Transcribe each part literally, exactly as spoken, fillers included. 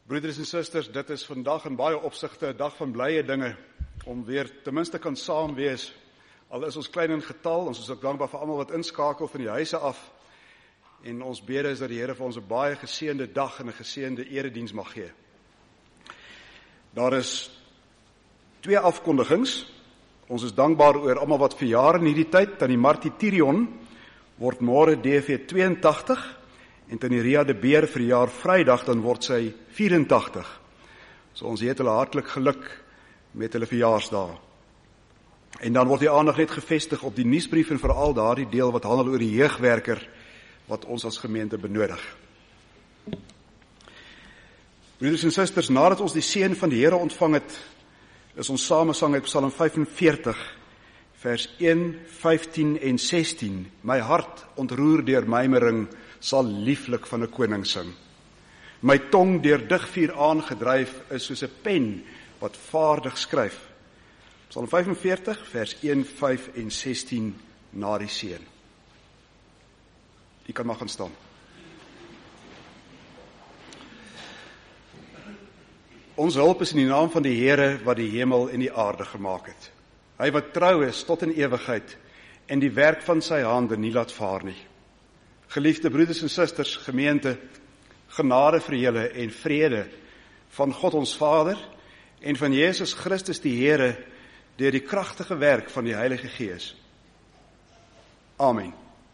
Broeders en susters, dit is vandag in baie opsigte 'n dag van blye dinge, om weer ten minste kan saam wees. Al is ons klein in getal, ons is ook dankbaar vir almal wat inskakel van die huise af. En ons bede is dat die Here vir ons 'n baie geseënde dag en 'n geseënde erediens mag gee. Daar is twee afkondigings. Ons is dankbaar oor almal wat verjaar in hierdie tyd. Tannie Martie Tirion word môre D V tweeëntagtig. En Tannie Ria de Beer verjaar Vrydag, dan word sy vyfentagtig. So ons het hulle hartlik geluk met hulle verjaarsdae. En dan word die aandag net gevestig op die nuusbrief en veral daardie deel wat handel oor die jeugwerker wat ons as gemeente benodig. Broeders en susters, nadat ons die seën van die Here ontvang het, is ons samesang uit Psalm vyfenveertig, vers een, vyftien en sestien. My hart ontroer deur mymering sal lieflik van 'n koning sing. My tong deur digvuur aangedryf is soos 'n pen wat vaardig skryf. Psalm vyfenveertig, vers een, vyf en sestien na die seën. U kan maar gaan staan. Ons hulp is in die naam van die Here wat die hemel en die aarde gemaak het. Hy wat trou is tot in ewigheid en die werk van sy hande nie laat vaar nie. Geliefde broeders en susters, gemeente, genade vir julle en vrede van God ons Vader en van Jesus Christus die Here deur die kragtige werk van die Heilige Gees. Amen.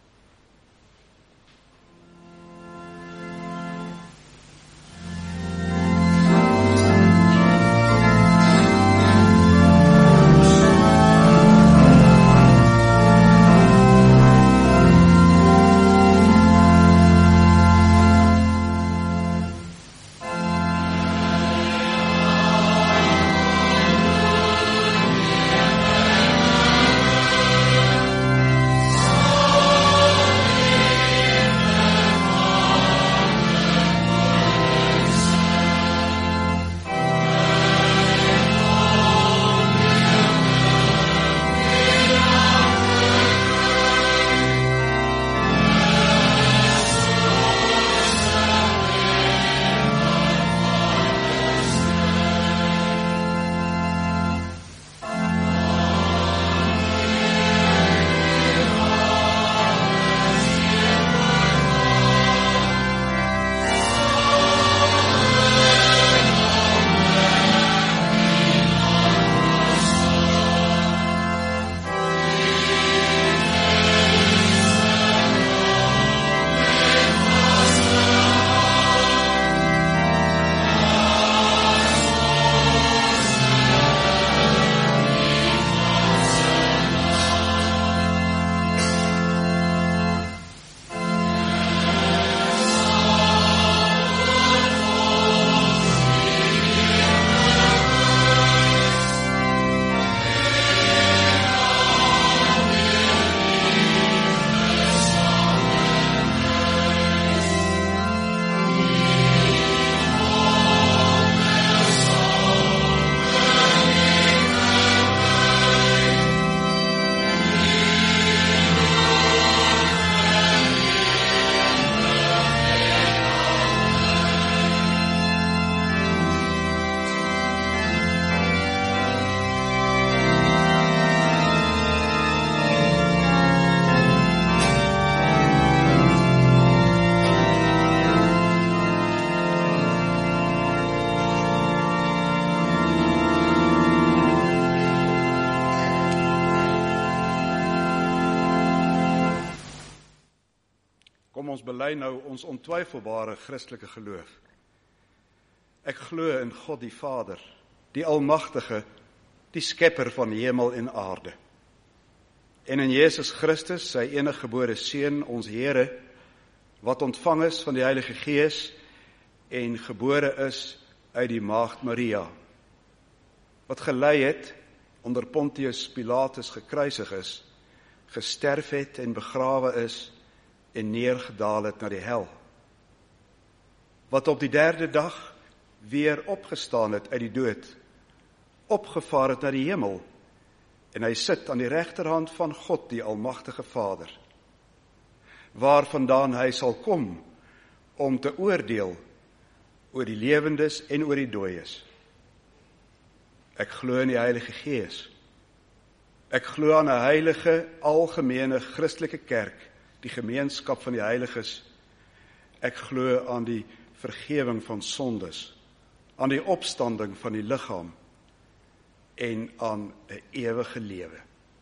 Ons bely nou ons ontwyfelbare Christelike geloof. Ek glo in God die Vader, die Almagtige, die Skepper van hemel en aarde. En in Jesus Christus, sy eniggebore Seun, ons Here, wat ontvang is van die Heilige Gees en gebore is uit die Maagd Maria, wat gelei het, onder Pontius Pilatus gekruisig is, gesterf het en begrawe is, en neergedaal het na die hel, wat op die derde dag weer opgestaan het uit die dood, opgevaar het na die hemel, en hy sit aan die regterhand van God, die Almagtige Vader, waarvandaan hy sal kom om te oordeel oor die lewendes en oor die dooies. Ek glo in die Heilige Gees. Ek glo aan 'n heilige, algemene Christelike kerk, die gemeenskap van die heiliges. Ek glo aan die vergewing van sondes, aan die opstanding van die liggaam en aan 'n ewige lewe.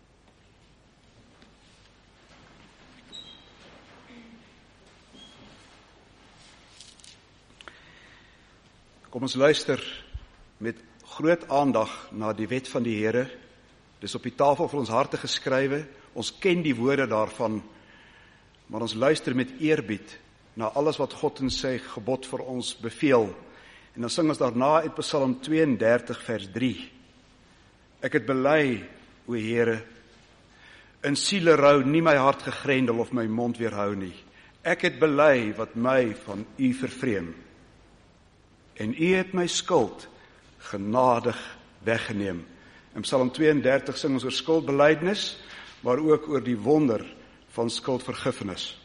Kom ons luister met groot aandag na die wet van die Here. Dis op die tafel vir ons harte geskrywe. Ons ken die woorde daarvan, maar ons luister met eerbied na alles wat God in sy gebod vir ons beveel. En dan sing ons daarna uit Psalm twee en dertig vers drie. Ek het bely, o Here, in sielerou nie my hart gegrendel of my mond weerhou nie. Ek het bely wat my van u vervreem. En u het my skuld genadig weggeneem. In Psalm twee en dertig sing ons oor skuldbelydenis, maar ook oor die wonder van skuldvergifnis.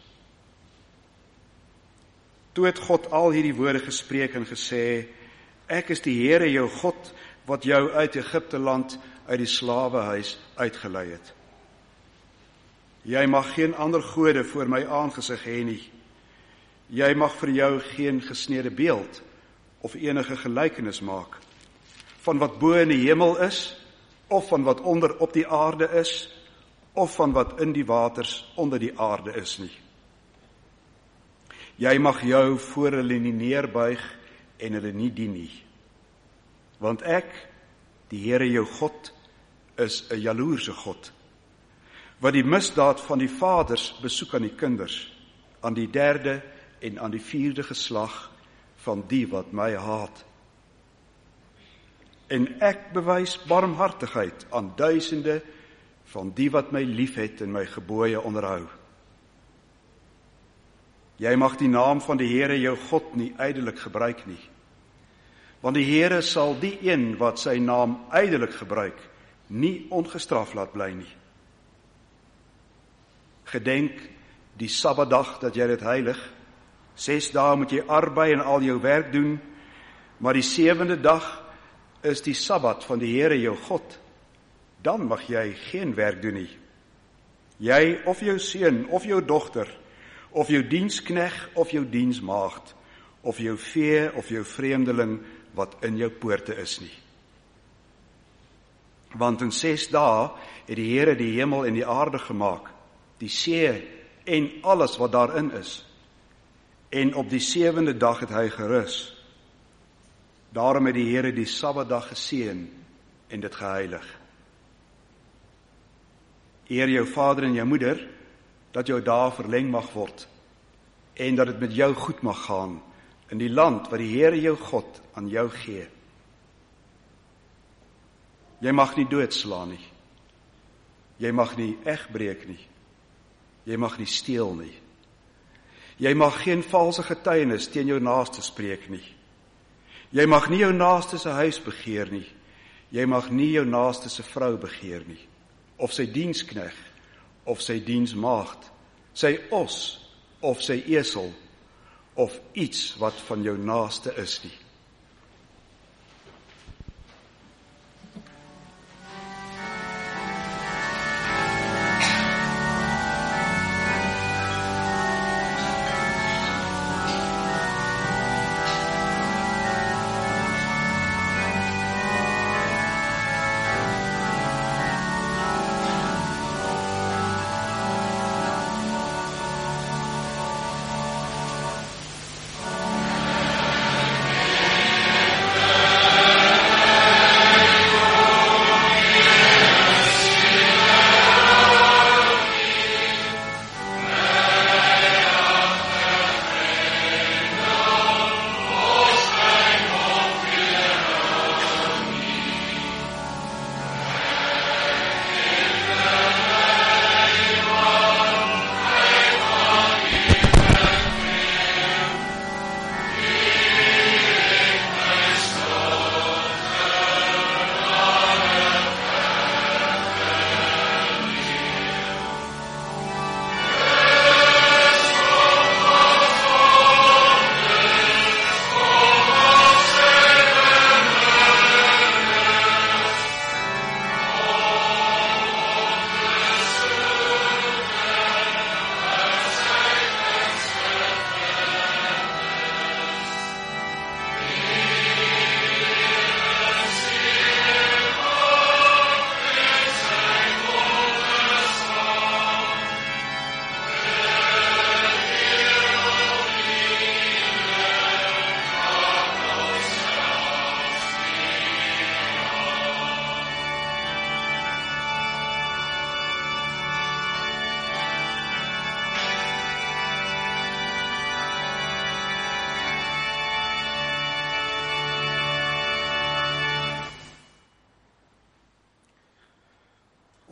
Toe het God al hierdie woorde gespreek en gesê, ek is die Here jou God, wat jou uit Egipte land, uit die slawehuis uitgelei het. Jy mag geen ander gode voor my aangesig hê nie. Jy mag vir jou geen gesnede beeld of enige gelykenis maak, van wat bo in die hemel is, of van wat onder op die aarde is, of van wat in die waters onder die aarde is nie. Jy mag jou voor hulle nie neerbuig en hulle nie dien nie. Want ek, die Here jou God, is 'n jaloerse God, wat die misdaad van die vaders besoek aan die kinders, aan die derde en aan die vierde geslag van die wat my haat. En ek bewys barmhartigheid aan duisende van die wat my liefhet en my gebooie onderhou. Jy mag die naam van die Here jou God nie ydelik gebruik nie, want die Here sal die een wat sy naam ydelik gebruik, nie ongestraf laat bly nie. Gedenk die Sabbatdag dat jy dit heilig. Ses dae moet jy arbei en al jou werk doen, maar die sewende dag is die Sabbat van die Here jou God. Dan mag jy geen werk doen nie. Jy of jou seun of jou dogter, of jou dienskneg of jou diensmaagd, of jou vee of jou vreemdeling wat in jou poorte is nie. Want in ses dae het die Here die hemel en die aarde gemaak, die see en alles wat daarin is. En op die sewende dag het hy gerus. Daarom het die Here die Sabbatdag geseën en dit geheilig. Eer jou vader en jou moeder, dat jou dae verleng mag word, en dat dit met jou goed mag gaan, in die land wat die Here jou God aan jou gee. Jy mag nie doodslaan nie. Jy mag nie egbreek nie. Jy mag nie steel nie. Jy mag geen valse getuienis teen jou naaste spreek nie. Jy mag nie jou naaste se huis begeer nie. Jy mag nie jou naaste se vrou begeer nie, of sy dienskneg, of sy diensmaagd, sy os, of sy esel, of iets wat van jou naaste is nie.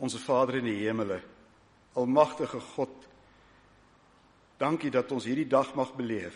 Onse Vader in die hemele, almagtige God, dankie dat ons hierdie dag mag beleef.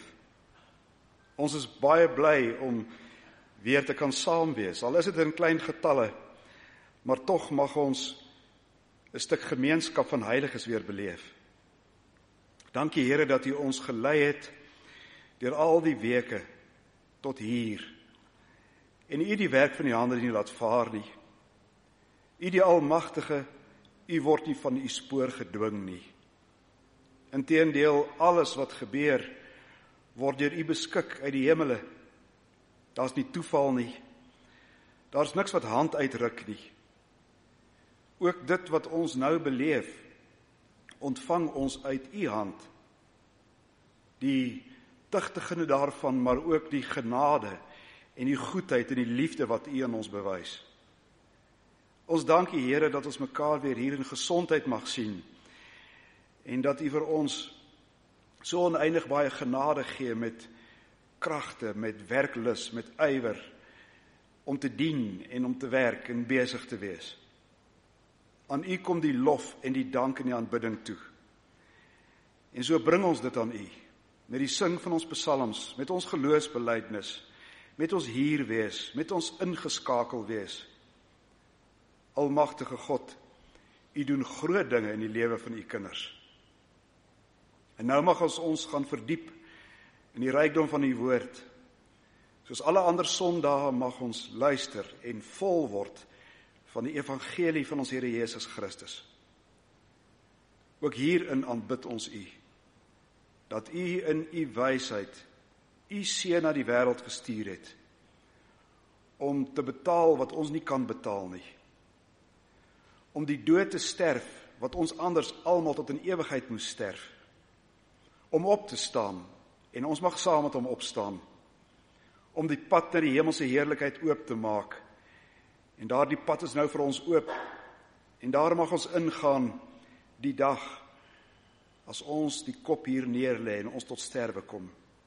Ons is baie bly om weer te kan saam wees, al is dit in klein getalle, maar tog mag ons 'n stuk gemeenskap van heiliges weer beleef. Dankie Here dat U ons gelei het deur al die weke tot hier. En U die werk van die hande nie laat vaar nie. U die almagtige, U word nie van U spoor gedwing nie. Inteendeel, alles wat gebeur, word deur U beskik uit die hemele. Daar's nie toeval nie. Daar's niks wat hand uitruk nie. Ook dit wat ons nou beleef, ontvang ons uit U hand. Die tugtigende daarvan, maar ook die genade en die goedheid en die liefde wat U aan ons bewys. Ons dank U Here dat ons mekaar weer hier in gesondheid mag sien en dat U vir ons so oneindig baie genade gee met kragte, met werklus, met ywer om te dien en om te werk en besig te wees. Aan U kom die lof en die dank en die aanbidding toe. En so bring ons dit aan U, met die sing van ons psalms, met ons geloofsbelijdenis, met ons hier wees, met ons ingeskakel wees. Almagtige God, U doen groot dinge in die lewe van U kinders. En nou mag ons ons gaan verdiep in die rykdom van U woord. Soos alle ander sondae mag ons luister en vol word van die evangelie van ons Here Jesus Christus. Ook hierin aanbid ons U, dat U in U wysheid U seun na die wêreld gestuur het, om te betaal wat ons nie kan betaal nie, om die dood te sterf, wat ons anders almal tot in ewigheid moes sterf, om op te staan, en ons mag saam met hom opstaan, om die pad na die hemelse heerlikheid oop te maak, en daar die pad is nou vir ons oop, en daar mag ons ingaan die dag, as ons die kop hier neerlê en ons tot sterwe kom.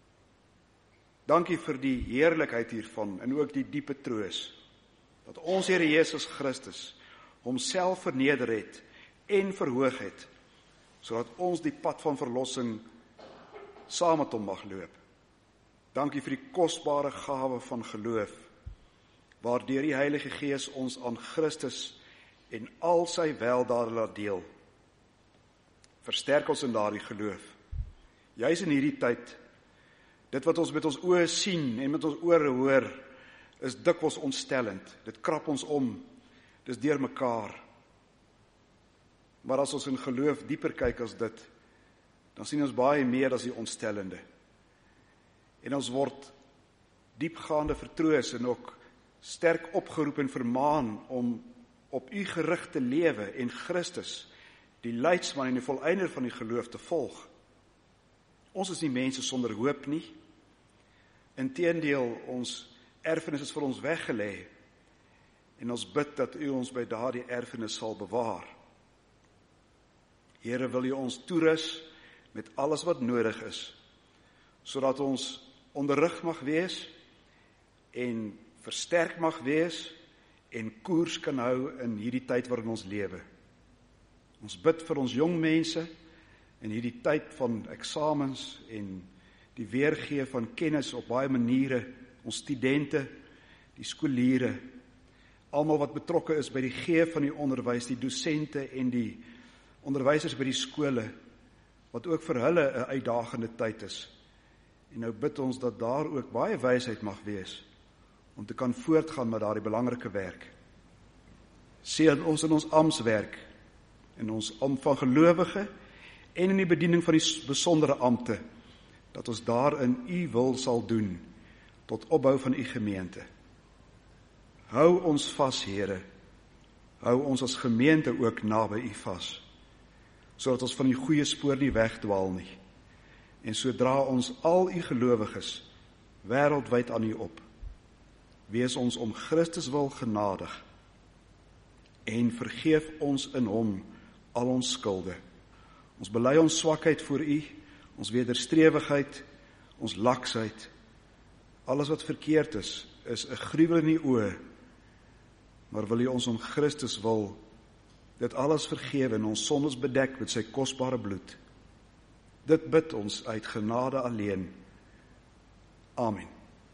Dankie vir die heerlikheid hiervan, en ook die diepe troos, dat ons Here Jesus Christus homself verneder het en verhoog het, sodat ons die pad van verlossing saam met hom mag loop. Dankie vir die kosbare gawe van geloof, waardeur die Heilige Gees ons aan Christus en al sy weldade laat deel. Versterk ons in daardie geloof. Juis in hierdie tyd, dit wat ons met ons oë sien en met ons ore hoor, is dikwels ontstellend. Dit krap ons om, dis deur mekaar. Maar as ons in geloof dieper kyk as dit, dan sien ons baie meer as die ontstellende. En ons word diepgaande vertroos en ook sterk opgeroep en vermaan om op U gerig te lewe en Christus, die leidsman en die volleinder van die geloof te volg. Ons is nie mense sonder hoop nie. Inteendeel, ons erfenis is vir ons weggelê en ons bid dat U ons by daardie erfenis sal bewaar. Here, wil U ons toerus met alles wat nodig is, sodat ons onderrig mag wees en versterk mag wees en koers kan hou in hierdie tyd waarin ons lewe. Ons bid vir ons jong mense in hierdie tyd van eksamens en die weergee van kennis op baie maniere, ons studente, die skooliere, almal wat betrokke is by die gee van die onderwys, die dosente en die onderwysers by die skole, wat ook vir hulle 'n uitdagende tyd is. En nou bid ons dat daar ook baie wysheid mag wees, om te kan voortgaan met daardie belangrike werk. Seën ons in ons amptswerk, in ons am van gelowige, en in die bediening van die besondere ampte, dat ons daarin U wil sal doen, tot opbou van U gemeente. Hou ons vas, Here, hou ons as gemeente ook naby U vas, sodat ons van die goeie spoor nie wegdwaal nie, en sodra ons al U gelowiges wêreldwyd aan U op, wees ons om Christus wil genadig, en vergeef ons in hom al ons skulde. Ons bely ons swakheid voor U, ons wederstrewigheid, ons laksheid, alles wat verkeerd is, is 'n gruwel in die oë, maar wil U ons om Christus wil dit alles vergewe en ons sondes bedek met sy kosbare bloed. Dit bid ons uit genade alleen. Amen.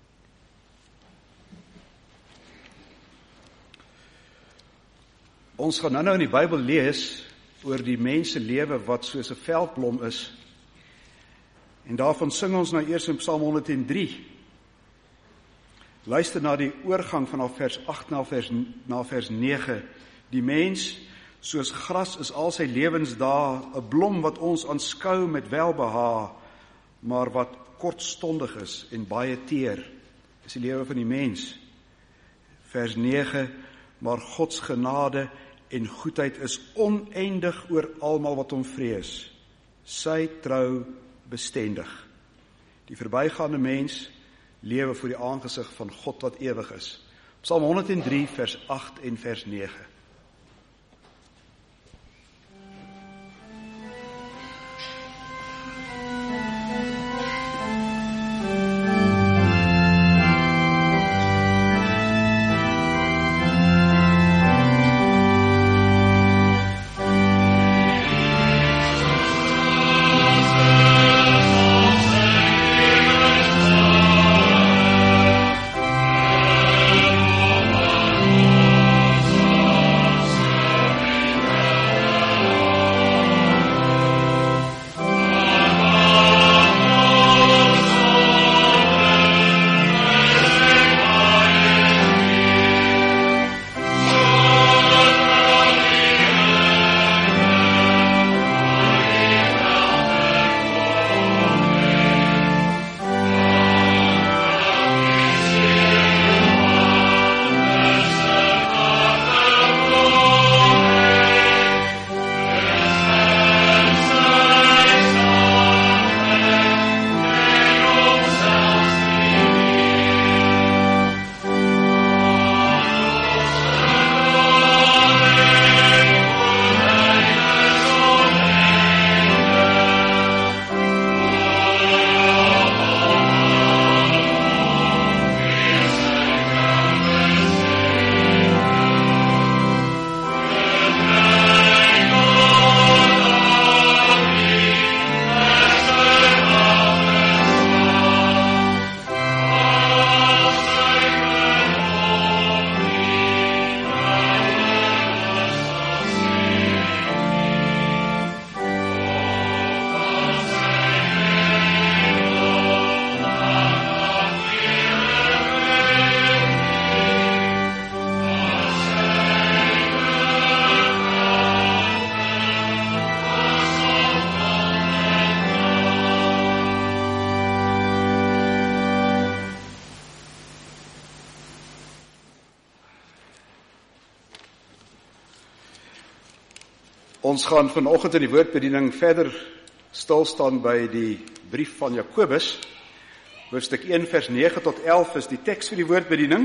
Ons gaan nou nou in die Bybel lees oor die mens se lewe wat soos 'n veldblom is. En daarvan sing ons nou eers in Psalm honderd en drie. Luister na die oorgang vanaf vers agt na vers, na vers nege. Die mens, soos gras is al sy lewensdae, 'n blom wat ons aanskou met welbehae, maar wat kortstondig is en baie teer, is die lewe van die mens. Vers nege, maar Gods genade en goedheid is oneindig oor almal wat hom vrees. Sy trou bestendig. Die verbygaande mens lewe voor die aangesig van God wat ewig is. Psalm honderd en drie vers agt en vers nege. Ons gaan vanoggend in die woordbediening verder stilstaan by die brief van Jakobus. Hoofstuk een vers nege tot elf is die teks vir die woordbediening.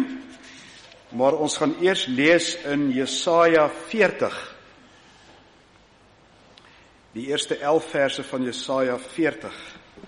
Maar ons gaan eers lees in Jesaja veertig. Die eerste elf verse van Jesaja veertig.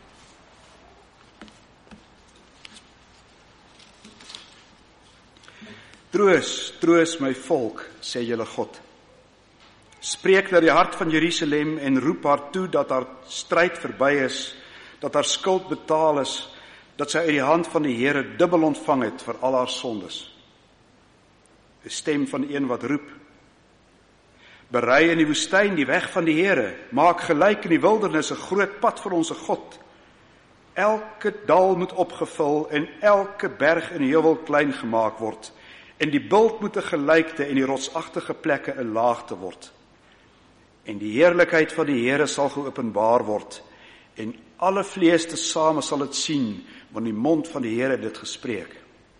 Troos, troos my volk, sê julle God. Spreek na die hart van Jerusalem en roep haar toe dat haar stryd verby is, dat haar skuld betaal is, dat sy uit die hand van die Here dubbel ontvang het vir al haar sondes. 'n Stem van een wat roep: Berei in die woestyn die weg van die Here, maak gelyk in die wildernis 'n groot pad vir ons God. Elke dal moet opgevul en elke berg en heuwel klein gemaak word, en die bult moet 'n gelykte en die rotsagtige plekke 'n laagte word. En die heerlikheid van die Here sal geopenbaar word, en alle vlees tesame sal dit sien, want die mond van die Here het dit gespreek.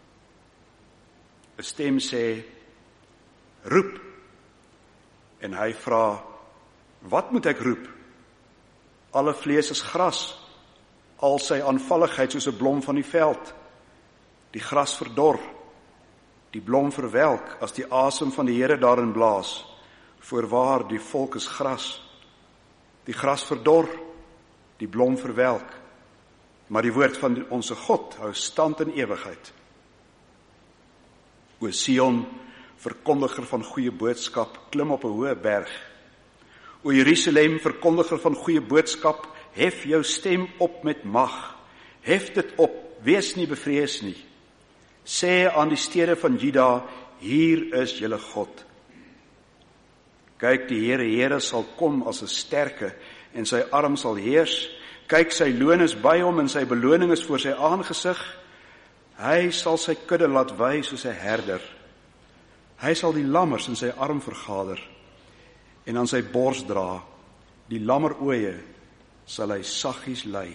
'n Stem sê: Roep. En hy vra: Wat moet ek roep? Alle vlees is gras, al sy aanvalligheid soos 'n blom van die veld. Die gras verdor, die blom verwelk as die asem van die Here daarin blaas. Voorwaar, die volk is gras. Die gras verdor, die blom verwelk, maar die woord van onse God hou stand in ewigheid. O Sion, verkondiger van goeie boodskap, klim op 'n hoë berg. O Jerusalem, verkondiger van goeie boodskap, hef jou stem op met mag. Hef dit op, wees nie bevrees nie. Sê aan die stede van Juda, hier is julle God. Kyk, die Here, Here sal kom as 'n sterke, en sy arm sal heers. Kyk, sy loon is by hom, en sy beloning is voor sy aangesig. Hy sal sy kudde laat wy soos 'n herder. Hy sal die lammers in sy arm vergader, en aan sy bors dra. Die lammeroë sal hy saggies lei.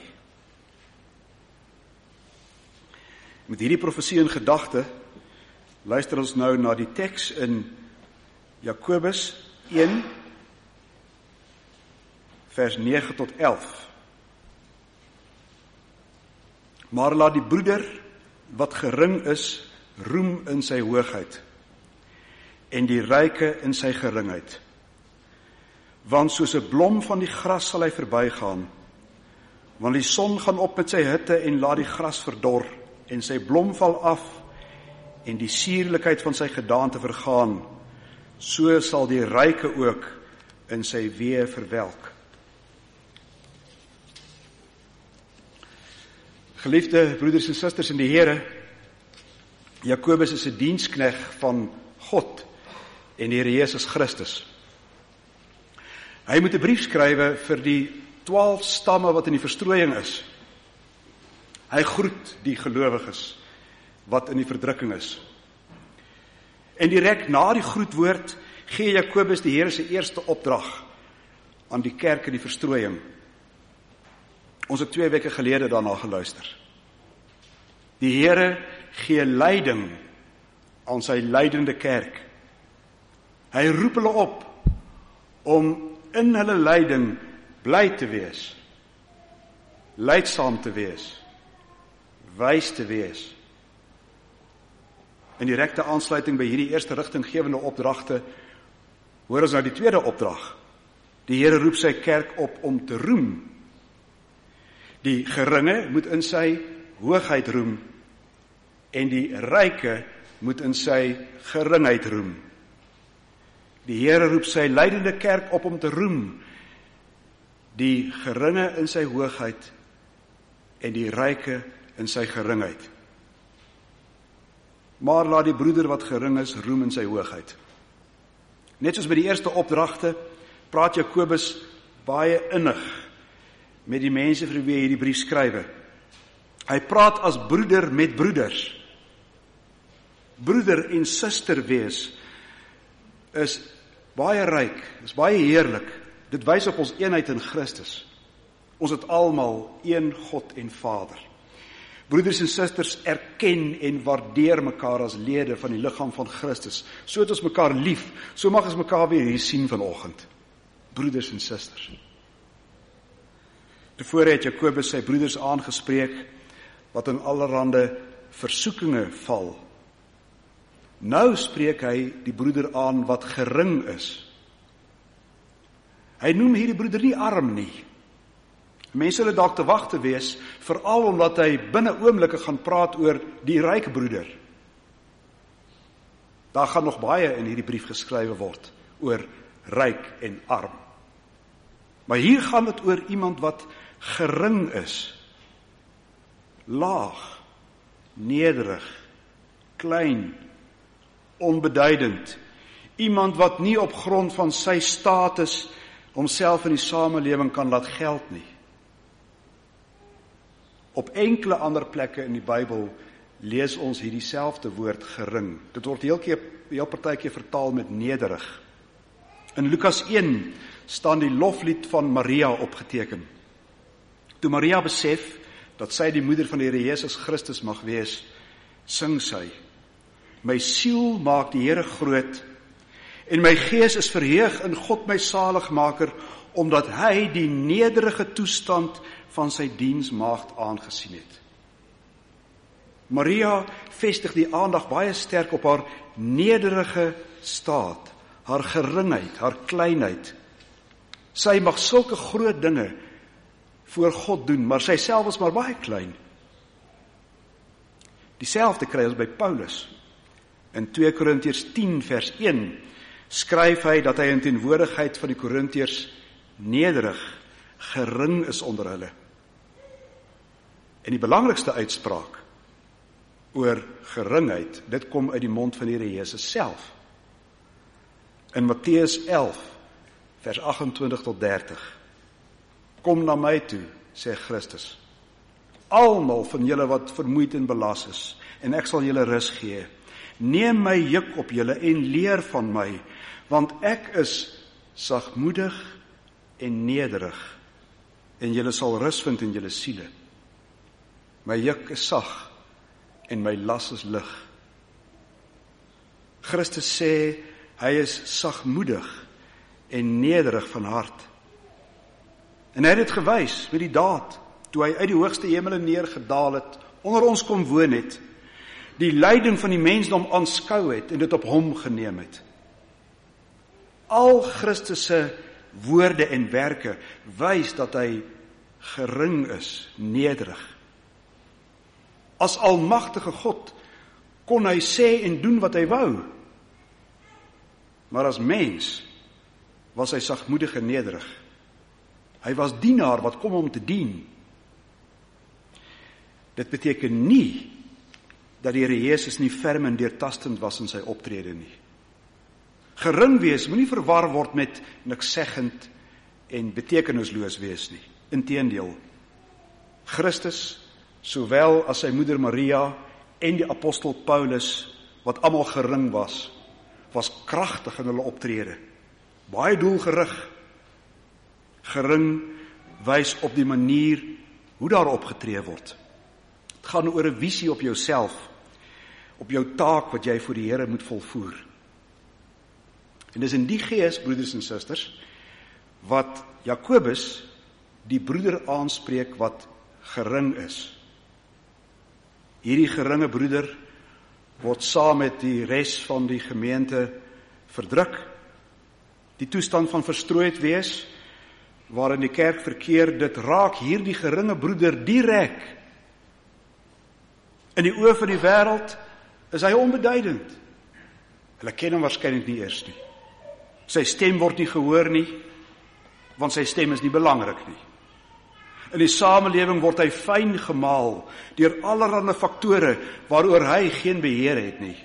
Met hierdie profesie in gedagte, luister ons nou na die teks in Jakobus een, vers nege tot elf. Maar laat die broeder wat gering is, roem in sy hoogheid, en die ryke in sy geringheid. Want soos 'n blom van die gras sal hy verbygaan, want die son gaan op met sy hitte en laat die gras verdor, en sy blom val af, en die sierlikheid van sy gedaante vergaan, so sal die ryke ook in sy weë verwelk. Geliefde broeders en susters in die Here, Jakobus is 'n diensknegt van God en die Here Jesus Christus. Hy moet 'n brief skrywe vir die twaalf stamme wat in die verstrooiing is. Hy groet die gelowiges wat in die verdrukking is. En direk na die groetwoord gee Jakobus die Here se eerste opdrag aan die kerk in die verstrooiing. Ons het twee weke gelede daarna geluister. Die Here gee leiding aan sy lydende kerk. Hy roep hulle op om in hulle lyding bly te wees, lydsaam te wees, wys te wees. In direkte aansluiting by hierdie eerste rigtinggewende opdragte, hoor ons nou die tweede opdrag. Die Here roep sy kerk op om te roem. Die geringe moet in sy hoogheid roem, en die ryke moet in sy geringheid roem. Die Here roep sy lydende kerk op om te roem, die geringe in sy hoogheid en die ryke in sy geringheid. Maar laat die broeder wat gering is, roem in sy hoogheid. Net soos by die eerste opdragte, praat Jakobus baie innig met die mense vir wie hy hierdie brief skrywe. Hy praat as broeder met broeders. Broeder en suster wees is baie ryk, is baie heerlik. Dit wys op ons eenheid in Christus. Ons het almal een God en Vader. Broeders en susters erken en waardeer mekaar as lede van die liggaam van Christus. So het ons mekaar lief, so mag ons mekaar weer hier sien vanoggend. Broeders en susters. Tevore het Jakobus sy broeders aangespreek wat in allerhande versoekinge val. Nou spreek hy die broeder aan wat gering is. Hy noem hierdie broeder nie arm nie. Mense hulle dalk te wag te wees, veral omdat hy binne oomblikke gaan praat oor die ryke broeder. Daar gaan nog baie in hierdie brief geskrywe word oor ryk en arm. Maar hier gaan dit oor iemand wat gering is, laag, nederig, klein, onbeduidend, iemand wat nie op grond van sy status homself in die samelewing kan laat geld nie. Op enkele ander plekke in die Bybel lees ons hierdie selfde woord gering. Dit word heel keer, heel partykeer vertaal met nederig. In Lukas een staan die loflied van Maria opgeteken. Toe Maria besef dat sy die moeder van die Here Jesus Christus mag wees, sing sy: My siel maak die Here groot, en my gees is verheug in God my saligmaker, omdat hy die nederige toestand van sy diensmaagd aangesien het. Maria vestig die aandag baie sterk op haar nederige staat, haar geringheid, haar kleinheid. Sy mag sulke groot dinge voor God doen, maar sy self is maar baie klein. Dieselfde kry ons by Paulus. In twee Korintiërs tien vers een skryf hy dat hy in teenwoordigheid van die Korintiërs nederig, gering is onder hulle. En die belangrikste uitspraak oor geringheid, dit kom uit die mond van die Here Jesus self. In Matteus elf, vers agt-en-twintig tot dertig. Kom na my toe, sê Christus. Almal van julle wat vermoeid en belas is, en ek sal julle rus gee. Neem my juk op julle en leer van my, want ek is sagmoedig en nederig, en julle sal rus vind in julle siele. My juk is sag, en my las is lig. Christus sê, hy is sagmoedig en nederig van hart. En hy het dit gewys met die daad, toe hy uit die hoogste hemele neergedaal het, onder ons kom woon het, die lyding van die mensdom aanskou het, en dit op hom geneem het. Al Christus se woorde en werke wys dat hy gering is, nederig. As almagtige God kon hy sê en doen wat hy wou. Maar as mens was hy sagmoedig en nederig. Hy was dienaar wat kom om te dien. Dit beteken nie dat die Here Jesus nie ferm en deurtastend was in sy optrede nie. Gering wees moenie verwar word met nikszeggend en betekenisloos wees nie. Inteendeel, Christus, sowel as sy moeder Maria en die apostel Paulus, wat almal gering was, was kragtig in hulle optrede. Baie doelgerig. Gering wys op die manier hoe daar opgetree word. Het gaan oor 'n visie op jouself, op jou taak wat jy vir die Here moet volvoer. En dis in die gees, broeders en susters, wat Jakobus die broeder aanspreek wat gering is. Hierdie geringe broeder word saam met die res van die gemeente verdruk. Die toestand van verstrooid wees, waarin die kerk verkeer, dit raak hierdie geringe broeder direk. In die oë van die wêreld is hy onbeduidend. Hulle ken hom waarskynlik nie eers nie. Sy stem word nie gehoor nie, want sy stem is nie belangrik nie. In die samelewing word hy fyn gemaal deur allerlei faktore waaroor hy geen beheer het nie.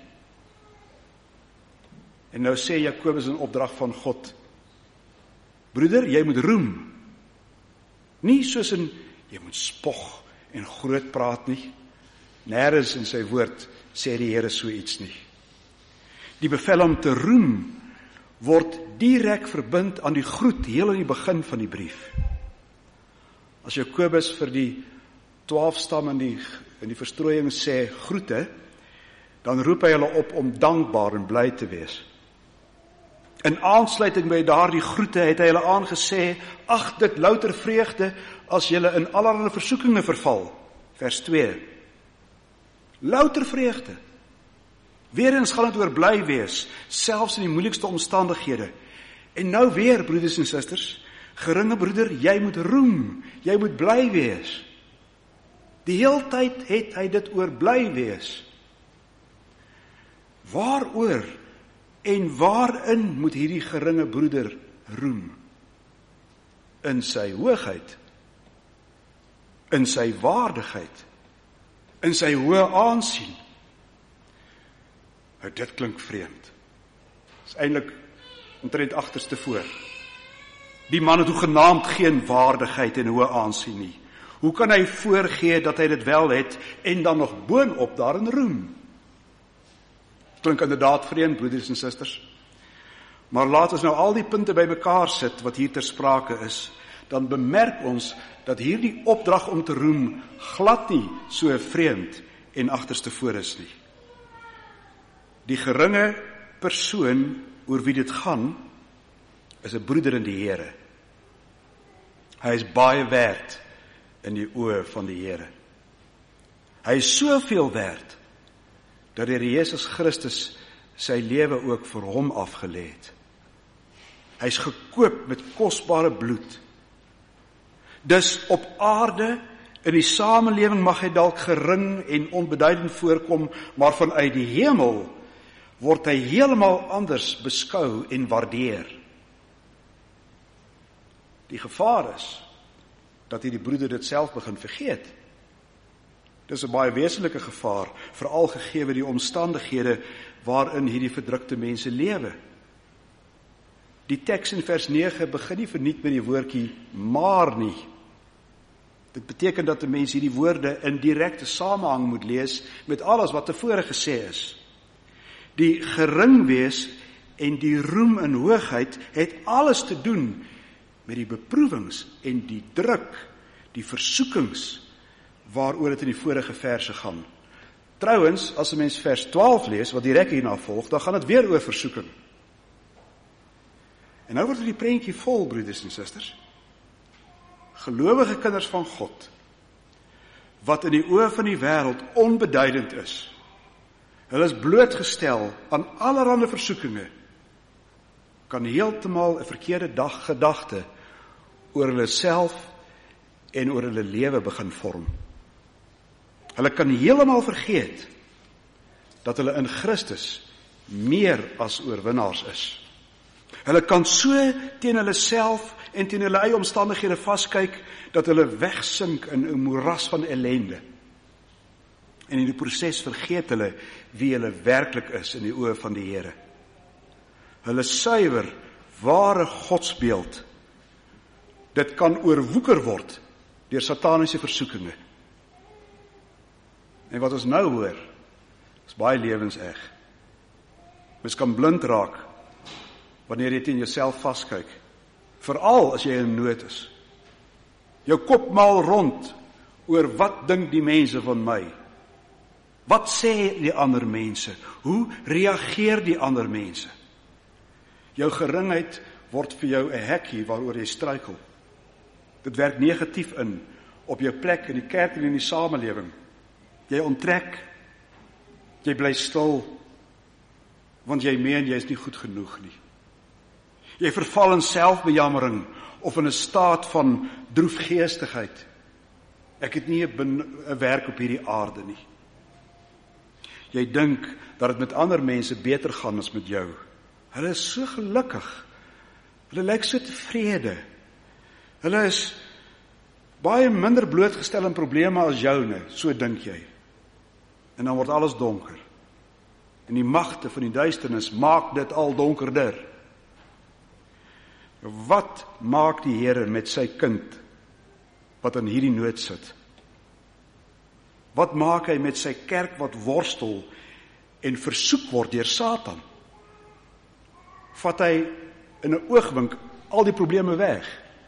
En nou sê Jakobus in opdrag van God, broeder, jy moet roem. Nie soos in, jy moet spog en groot praat nie. Nêrens in sy woord sê die Here so iets nie. Die bevel om te roem word direk verbind aan die groet heel aan die begin van die brief. As Jakobus vir die twaalf stam in die, in die verstrooiing sê groete, dan roep hy hulle op om dankbaar en bly te wees. In aansluiting by daardie groete het hy hulle aangesê, ag dit louter vreugde as julle in allerlei versoekinge verval. Vers twee. Louter vreugde. Weerens gaan dit oor bly wees, selfs in die moeilikste omstandighede. En nou weer, broeders en susters, geringe broeder, jy moet roem, jy moet bly wees. Die heeltyd het hy dit oor bly wees. Waaroor en waarin moet hierdie geringe broeder roem? In sy hoogheid, in sy waardigheid, in sy hoë aansien. Nou, dit klink vreemd. Dis eintlik omtrent agterste voor. Die man het hoegenaamd geen waardigheid en hoë aansien nie. Hoe kan hy voorgee dat hy dit wel het en dan nog boonop daarin roem? Klink inderdaad vreemd, broeders en susters. Maar laat ons nou al die punte by mekaar sit wat hier ter sprake is, dan bemerk ons dat hierdie opdrag om te roem glad nie so vreemd en agterste voor is nie. Die geringe persoon oor wie dit gaan, is 'n broeder in die Here. Hy is baie werd in die oë van die Here. Hy is soveel werd dat die Here Jesus Christus sy lewe ook vir hom afgelê het. Hy is gekoop met kosbare bloed. Dus op aarde, in die samelewing mag hy dalk gering en onbeduidend voorkom, maar vanuit die hemel word hy heeltemal anders beskou en waardeer. Die gevaar is dat hierdie broeder dit self begin vergeet. Dis 'n baie wesenlike gevaar, veral gegee die omstandighede waarin hierdie verdrukte mense lewe. Die teks in vers nege begin nie verniet met die woordjie maar nie. Dit beteken dat 'n mens hierdie woorde in direkte samehang moet lees met alles wat tevore gesê is. Die gering wees en die roem in hoogheid het alles te doen met die beproewings en die druk, die versoekings waaroor dit in die vorige verse gaan. Trouwens, as 'n mens vers twaalf lees, wat direk hierna volg, dan gaan dit weer oor versoeking. En nou word die prentjie vol, broeders en susters. Gelowige kinders van God, wat in die oë van die wêreld onbeduidend is, hulle is blootgestel aan allerlei versoekinge, kan heeltemal 'n verkeerde dag gedagte oor hulle self en oor hulle lewe begin vorm. Hulle kan heeltemal vergeet dat hulle in Christus meer as oorwinnaars is. Hulle kan so teen hulle self en teen hulle eie omstandighede vaskyk dat hulle wegsink in 'n moeras van ellende. En in die proses vergeet hulle wie hulle werklik is in die oë van die Here. Hulle suiwer, ware godsbeeld, dit kan oorwoeker word deur sataniese versoekinge. En wat ons nou hoor, is baie lewenseg. Mens kan blind raak wanneer jy teen jouself vaskyk, veral as jy in nood is. Jou kop maal rond oor wat dink die mense van my? Wat sê die ander mense? Hoe reageer die ander mense? Jou geringheid word vir jou 'n hekkie waaroor jy struikel. Dit werk negatief in op jou plek in die kerk en in die samelewing. Jy onttrek, jy bly stil, want jy meen jy is nie goed genoeg nie. Jy verval in selfbejammering of in 'n staat van droefgeestigheid. Ek het nie 'n werk op hierdie aarde nie. Jy dink dat dit met ander mense beter gaan as met jou. Hulle is so gelukkig. Hulle lyk so tevrede. Hulle is baie minder blootgestel aan probleme as joune, so dink jy. En dan word alles donker. En die magte van die duisternis maak dit al donkerder. Wat maak die Here met sy kind wat in hierdie nood sit? Wat maak hy met sy kerk wat worstel en versoek word deur Satan? Vat hy in 'n oogwink al die probleme weg?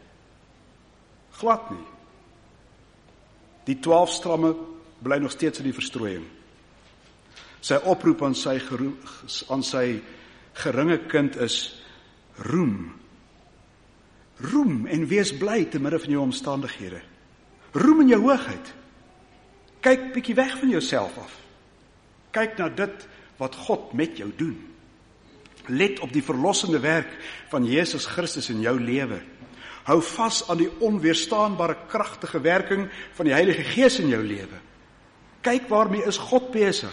Glad nie. Die twaalf stamme bly nog steeds in die verstrooiing. Sy oproep aan sy, aan sy geringe kind is roem. Roem en wees bly te midde van jou omstandighede. Roem in jou hoogheid. Kyk bietjie weg van jouself af. Kyk na dit wat God met jou doen. Let op die verlossende werk van Jesus Christus in jou lewe. Hou vas aan die onweerstaanbare kragtige werking van die Heilige Gees in jou lewe. Kyk waarmee is God besig.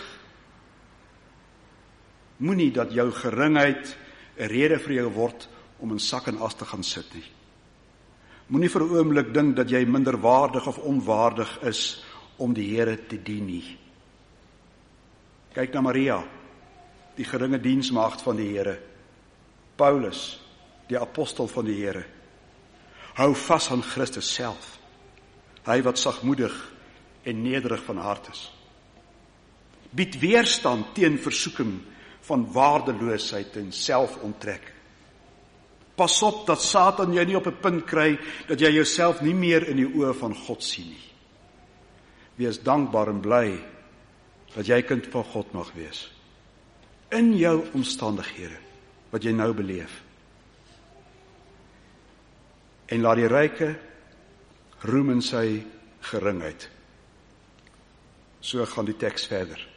Moenie dat jou geringheid 'n rede vir jou word om in sak en as te gaan sit nie. Moenie vir 'n oomblik dink dat jy minderwaardig of onwaardig is om die Here te dien nie. Kyk na Maria, die geringe diensmaagd van die Here. Paulus, die apostel van die Here. Hou vas aan Christus self. Hy wat sagmoedig en nederig van hart is. Bied weerstand teen versoeking van waardeloosheid en selfontrek. Pas op dat Satan jou nie op 'n punt kry dat jy jouself nie meer in die oë van God sien nie. Wees dankbaar en bly dat jy kind van God mag wees. In jou omstandighede wat jy nou beleef. En laat die ryke roem in sy geringheid. So gaan die teks verder.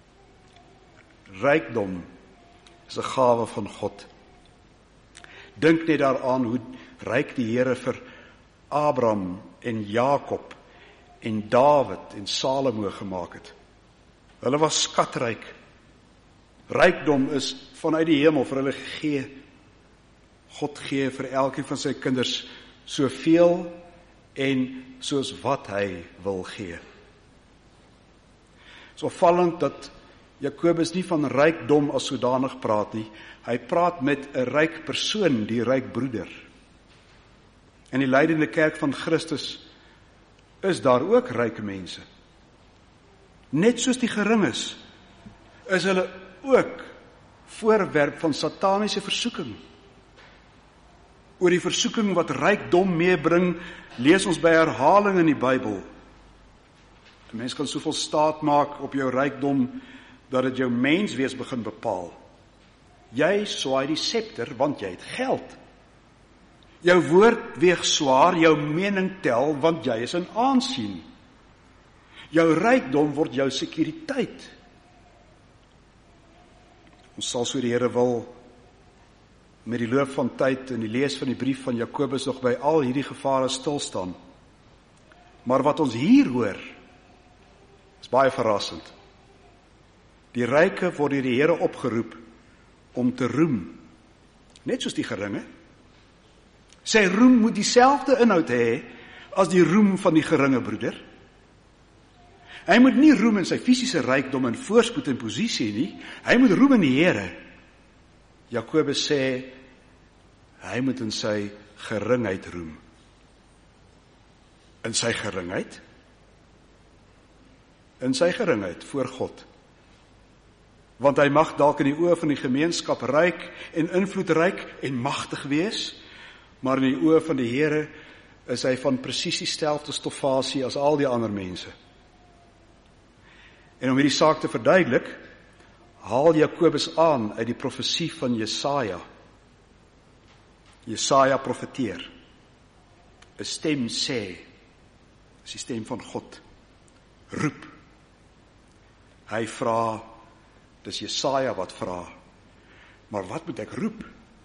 Rykdom is 'n gawe van God. Dink net daaraan hoe ryk die Here vir Abraham en Jakob en Dawid en Salomo gemaak het. Hulle was skatryk. Rykdom is vanuit die hemel vir hulle gegee. God gee vir elkeen van sy kinders soveel en soos wat hy wil gee. So opvallend dat Jakobus nie van rykdom as sodanig praat nie. Hy praat met 'n ryk persoon, die ryk broeder. In die lydende kerk van Christus is daar ook ryke mense. Net soos die geringes is hulle ook voorwerp van sataniese versoeking. Oor die versoeking wat rykdom meebring, lees ons by herhaling in die Bybel. 'n Mens kan soveel staat maak op jou rykdom dat dit jou menswees begin bepaal. Jy swaai die scepter want jy het geld. Jou woord weeg swaar, jou mening tel want jy is in aansien. Jou rykdom word jou sekuriteit. Ons sal so die Here wil met die loop van tyd en die lees van die brief van Jakobus nog by al hierdie gevare stil staan. Maar wat ons hier hoor, is baie verrassend. Die ryke word deur die Here opgeroep om te roem, net soos die geringe. Sy roem moet dieselfde inhoud hê as die roem van die geringe broeder. Hy moet nie roem in sy fisiese rykdom en voorspoed en posisie nie, hy moet roem in die Here. Jakobus sê, hy moet in sy geringheid roem. In sy geringheid? In sy geringheid voor God. Want hy mag dalk in die oë van die gemeenskap ryk en invloedryk en magtig wees, maar in die oë van die Here is hy van presies dieselfde stoffasie as al die ander mense. En om hierdie saak te verduidelik, haal Jakobus aan uit die profesie van Jesaja. Jesaja profeteer. 'n Stem sê, is die stem van God, roep. Hy vra, dis Jesaja wat vra, maar wat moet ek roep?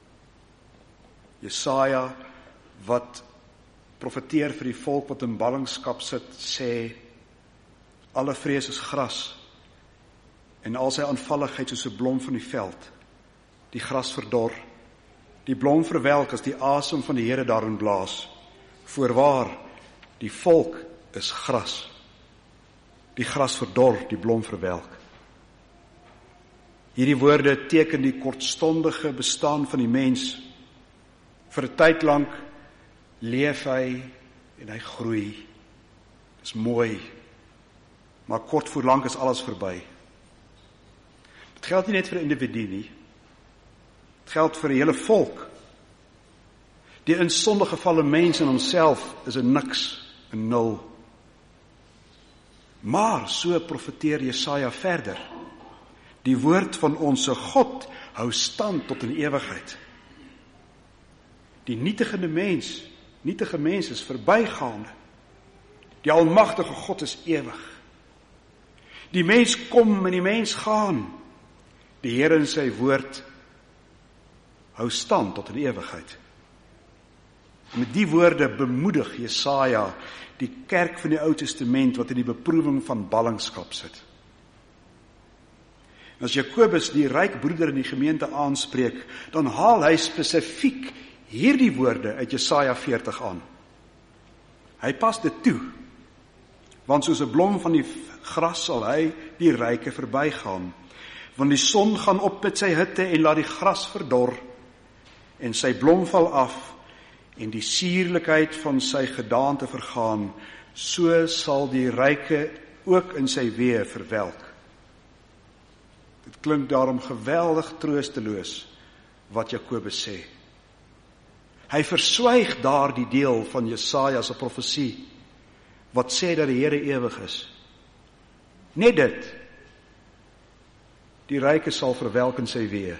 Jesaja wat profeteer vir die volk wat in ballingskap sit, sê, alle vrees is gras, en al sy aanvalligheid soos 'n blom van die veld. Die gras verdor, die blom verwelk as die asem van die Here daarin blaas. Voorwaar, die volk is gras. Die gras verdor, die blom verwelk. Hierdie woorde teken die kortstondige bestaan van die mens. Vir 'n tyd lank leef hy en hy groei. Dis mooi. Maar kort voor lank is alles verby. Dit geld nie net vir 'n individu nie. Dit geld vir 'n hele volk. Die in sonde gevalle mens in homself is 'n niks, 'n nul. Maar so profeteer Jesaja verder. Die woord van onsse God hou stand tot in ewigheid. Die nietigende mens, nietige mens is verbygaande. Die almagtige God is ewig. Die mens kom en die mens gaan. Die Here in sy woord hou stand tot in ewigheid. En met die woorde bemoedig Jesaja die kerk van die Ou Testament wat in die beproewing van ballingskap sit. En as Jakobus die ryk broeder in die gemeente aanspreek, dan haal hy spesifiek hierdie woorde uit Jesaja veertig aan. Hy pas dit toe, want soos 'n blom van die gras sal hy die ryke verbygaan, want die son gaan op met sy hitte en laat die gras verdor, en sy blom val af, en die suurlikheid van sy gedaante vergaan, so sal die ryke ook in sy weë verwelk. Dit klink daarom geweldig troosteloos wat Jakobus sê. Hy verswyg daar die deel van Jesaja se profesie wat sê dat die Here ewig is. Net dit. Die ryke sal verwelk in sy weë.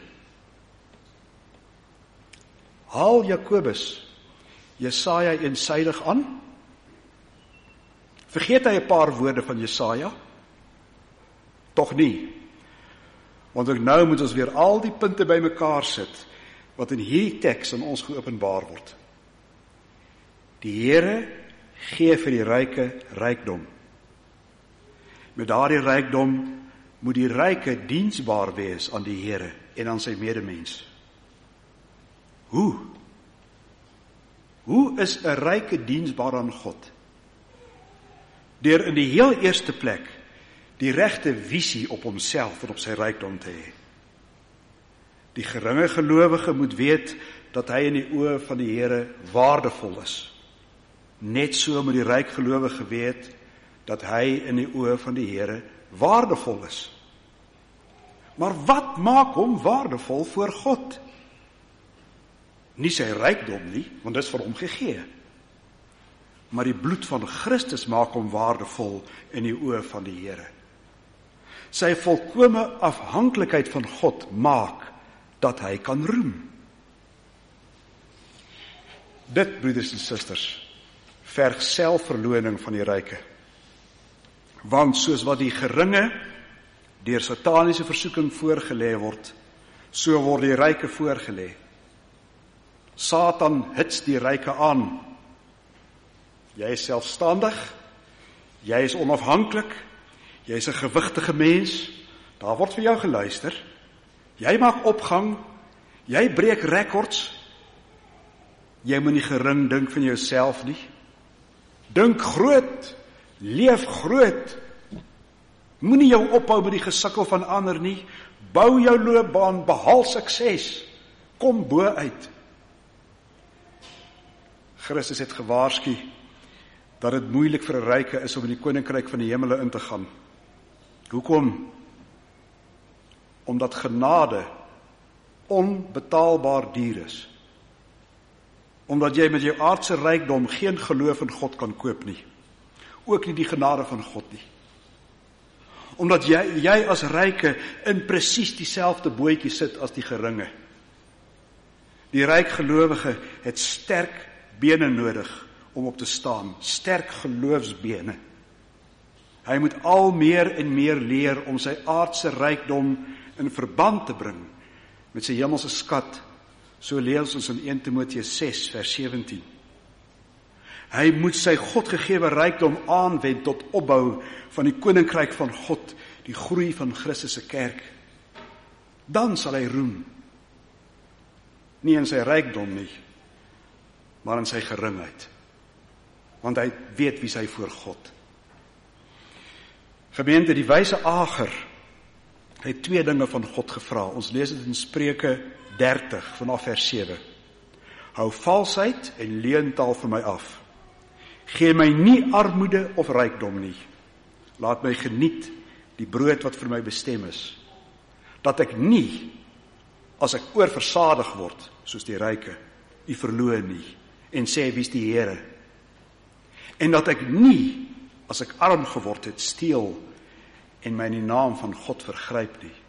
Haal Jakobus Jesaja eensydig aan? Vergeet hy 'n paar woorde van Jesaja? Tog nie. Want ook nou moet ons weer al die punte bymekaar sit wat in hierdie teks aan ons geopenbaar word. Die Here gee vir die ryke rykdom. Met daardie rykdom moet die ryke diensbaar wees aan die Here en aan sy medemens. Hoe? Hoe is 'n ryke diensbaar aan God? Deur in die heel eerste plek die regte visie op homself en op sy rykdom te hê. Die geringe gelowige moet weet dat hy in die oë van die Here waardevol is. Net so moet die ryk gelowige weet dat hy in die oë van die Here waardevol is. Maar wat maak hom waardevol voor God? Nie sy rykdom nie, want dit is vir hom gegee. Maar die bloed van Christus maak hom waardevol in die oë van die Here. Sy volkome afhanklikheid van God maak dat hy kan roem. Dit, broeders en susters, verg selfverloning van die ryke. Want soos wat die geringe deur sataniese versoeking voorgelê word, so word die ryke voorgelê. Satan hits die ryke aan. Jy is selfstandig, jy is onafhanklik, jy is 'n gewigtige mens, daar word vir jou geluister. Jy maak opgang, jy breek rekords. Jy moet nie gering dink van jouself nie. Dink groot, leef groot. Moenie jou ophou met die gesukkel van ander nie. Bou jou loopbaan, behaal sukses. Kom bo uit. Christus het gewaarsku dat dit moeilik vir 'n ryke is om in die koninkryk van die hemele in te gaan. Hoekom? Omdat genade onbetaalbaar duur is. Omdat jy met jou aardse rykdom geen geloof in God kan koop nie. Ook nie die genade van God nie. Omdat jy, jy as ryke in presies dieselfde bootjie sit as die geringe. Die ryk gelowige het sterk bene nodig om op te staan. Sterk geloofsbene. Hy moet al meer en meer leer om sy aardse rykdom in verband te bring met sy hemelse skat. So lees ons in eerste Timoteus ses vers sewentien. Hy moet sy Godgegewe rykdom aanwend tot opbou van die koninkryk van God, die groei van Christus se kerk. Dan sal hy roem. Nie in sy rykdom nie, maar in sy geringheid. Want hy weet wie hy voor God. Gemeente, die wyse Ager het twee dinge van God gevra. Ons lees dit in Spreuke dertig vanaf vers sewe. Hou valsheid en leuntaal vir my af. Gee my nie armoede of rykdom nie. Laat my geniet die brood wat vir my bestem is. Dat ek nie, as ek oorversadig word, soos die ryke, u verloon nie, en sê, wie is die Here? En dat ek nie, as ek arm geword het, steel, en my in die naam van God vergryp nie.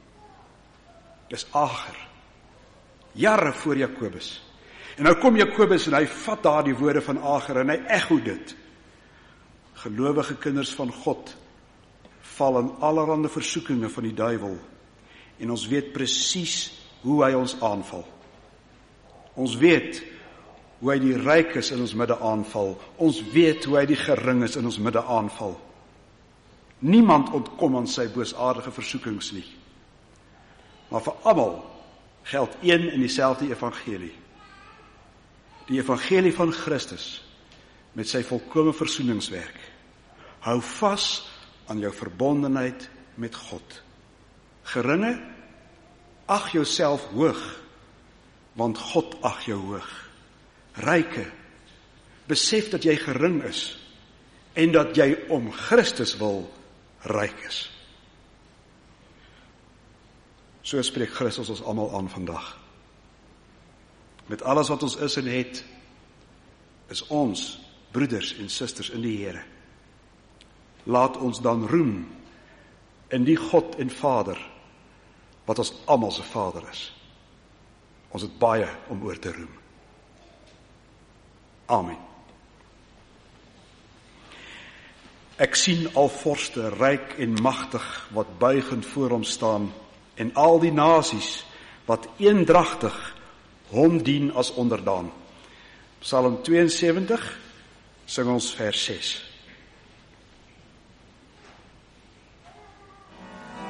Dis Ager, jare voor Jakobus. En nou kom Jakobus en hy vat daar die woorde van Ager en hy echo dit. Gelowige kinders van God val in allerhande versoekinge van die duiwel en ons weet presies hoe hy ons aanval. Ons weet hoe hy die rykes in ons midde aanval. Ons weet hoe hy die geringes in ons midde aanval. Niemand ontkom aan sy boosaardige versoekings nie. Maar vir almal geld een en dieselfde evangelie. Die evangelie van Christus met sy volkome versoeningswerk. Hou vas aan jou verbondenheid met God. Geringe, ag jouself hoog, want God ag jou hoog. Ryke, besef dat jy gering is en dat jy om Christus wil ryk is. So spreek Christus ons almal aan vandag. Met alles wat ons is en het, is ons broeders en susters in die Here. Laat ons dan roem in die God en Vader, wat ons almal se Vader is. Ons het baie om oor te roem. Amen. Ek sien al vorste, ryk en magtig, wat buigend voor hom staan, en al die nasies, wat eendragtig hom dien as onderdaan. Psalm tweeënsewentig, sing ons vers ses.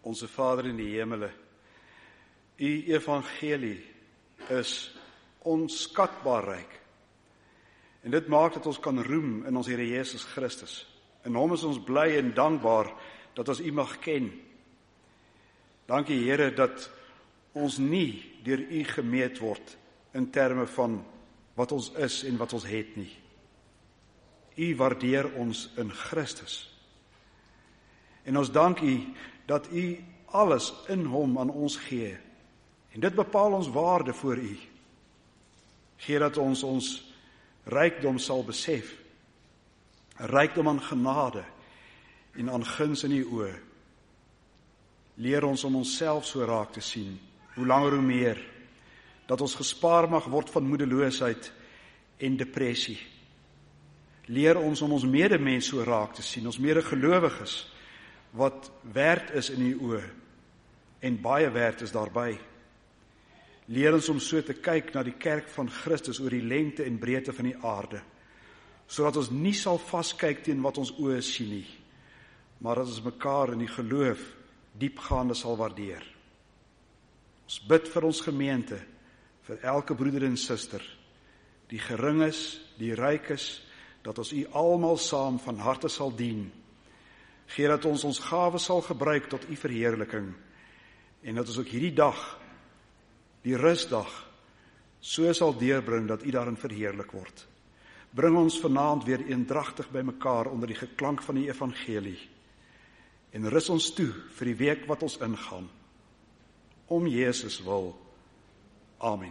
Onse Vader in die hemele, U evangelie is onskatbaar ryk. En dit maak dat ons kan roem in ons Here Jesus Christus. In Hom is ons bly en dankbaar dat ons U mag ken. Dankie Here dat ons nie deur U gemeet word in terme van wat ons is en wat ons het nie. U waardeer ons in Christus. En ons dank U dat U alles in Hom aan ons gee. En dit bepaal ons waarde voor U. Gee dat ons ons rykdom sal besef. Rykdom aan genade en aan guns in U oë. Leer ons om onsself so raak te sien, hoe langer hoe meer, dat ons gespaar mag word van moedeloosheid en depressie. Leer ons om ons medemens so raak te sien, ons medegelowiges, wat werd is in U oë, en baie werd is daarby. Leer ons om so te kyk na die kerk van Christus oor die lengte en breedte van die aarde, sodat ons nie sal vaskyk teen wat ons oë sien nie, maar dat ons mekaar in die geloof diepgaande sal waardeer. Ons bid vir ons gemeente, vir elke broeder en suster, die gering is, die ryk is, dat ons U almal saam van harte sal dien. Gee dat ons ons gawes sal gebruik tot U verheerliking, en dat ons ook hierdie dag, die rusdag, so sal deurbring dat U daarin verheerlik word. Bring ons vanaand weer eendragtig by mekaar onder die geklank van die evangelie, en rus ons toe vir die week wat ons ingaan. Om Jesus wil. Amen.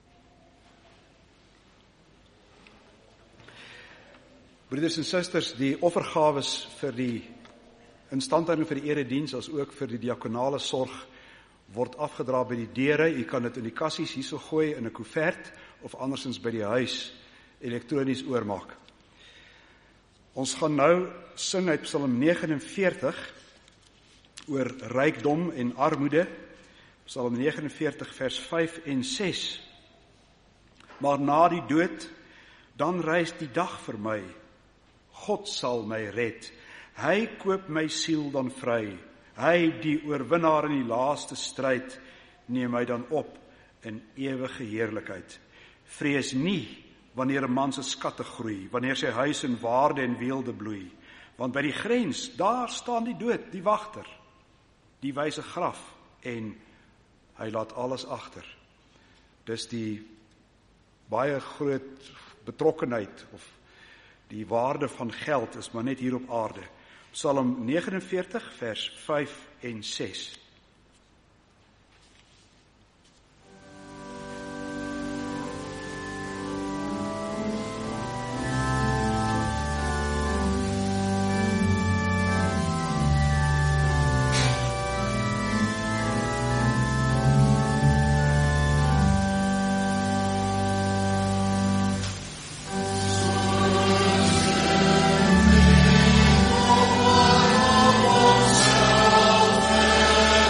Broeders en susters, die offergawes vir die instandhouding vir die erediens, as ook vir die diakonale sorg, word afgedra by die deure. U kan dit in die kassies hierso gooi in 'n koevert, of andersins by die huis elektronies oormaak. Ons gaan nou sing uit Psalm vyf nege veertig, oor rykdom en armoede, Psalm vyf nege vers vyf en ses. Maar na die dood, dan rys die dag vir my, God sal my red, hy koop my siel dan vry, hy die oorwinnaar in die laaste stryd, neem my dan op in ewige heerlikheid. Vrees nie, wanneer 'n man se skatte groei, wanneer sy huis in waarde en weelde bloei, want by die grens, daar staan die dood, die wagter, die wyse graf, en hy laat alles agter. Dis die baie groot betrokkenheid, of die waarde van geld, is maar net hier op aarde. Psalm vyf nege vers vyf en ses. Oh,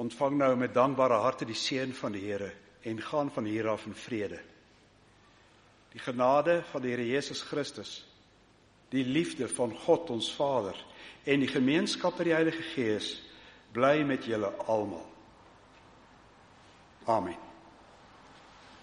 ontvang nou met dankbare harte die seën van die Here en gaan van hier af in vrede. Die genade van die Here Jesus Christus, die liefde van God ons Vader en die gemeenskap met die Heilige Gees bly met julle almal. Amen.